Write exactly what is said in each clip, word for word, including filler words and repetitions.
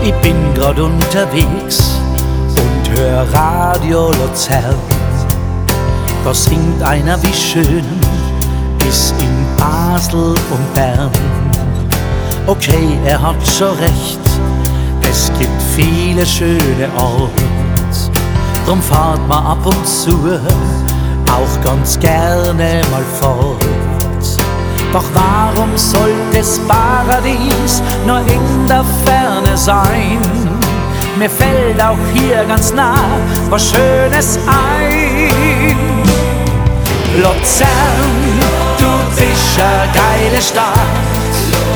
Ich bin grad unterwegs und hör Radio Luzern. Da singt einer, wie schön ist in Basel und Bern. Okay, er hat schon recht, es gibt viele schöne Orte. Drum fahrt man ab und zu auch ganz gerne mal fort. Doch warum soll das Paradies nur in der Ferne sein? Mir fällt auch hier ganz nah was Schönes ein. Luzern, du bist a geile Stadt.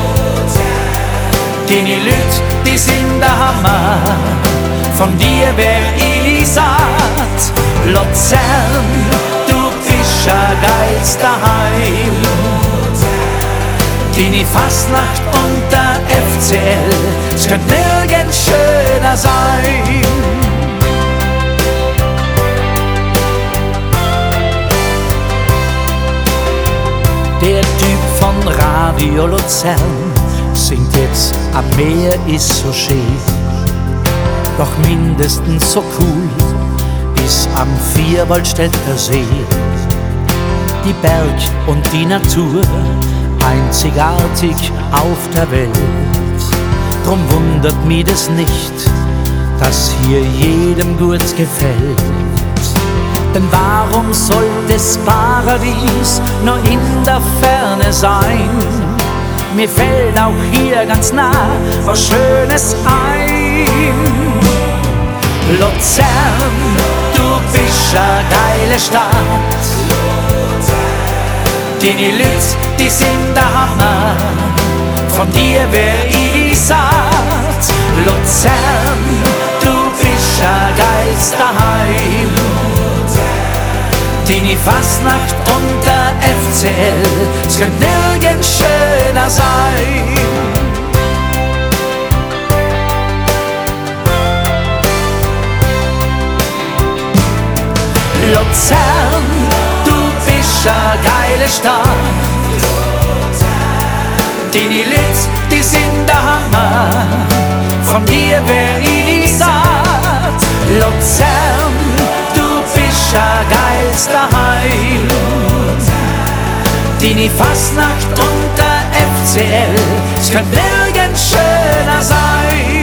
Deine Lüt, die sind der Hammer, von dir wär ich satt. Luzern, du bist a geils daheim. Deine Fastnacht und der F C L, es könnte nirgends schöner sein. Der Typ von Radio Luzern singt jetzt, am Meer ist so schön. Doch mindestens so cool ist am Vierwaldstätter See. Die Berg und die Natur, einzigartig auf der Welt. Drum wundert mich das nicht, dass hier jedem gut gefällt. Denn warum soll das Paradies nur in der Ferne sein? Mir fällt auch hier ganz nah was Schönes ein. Luzern, du bist a geile Stadt. Deine Lüt, die sind der Hammer, von dir wär ich satt. Luzern, du bist a geils daheim. Deine Fastnacht und der F C L, es könnte nirgends schöner sein. Luzern, du bist a geile Stadt. Deine Lüt, die sind der Hammer, von dir wär ich satt. Luzern, du bist a geils daheim. Deine Fastnacht und der F C L, es könnte nirgends schöner sein.